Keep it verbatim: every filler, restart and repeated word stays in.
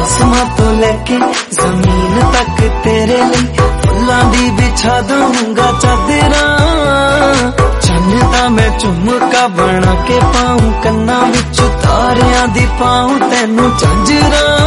आसमां तो लेके जमीन तक तेरे लिए फुल्लां दी बिछा दूंगा चादरा। चन्न दा मैं झुमका बना के पाऊं कन्ना विच तारियां दी पाऊं तैनू झांजरा।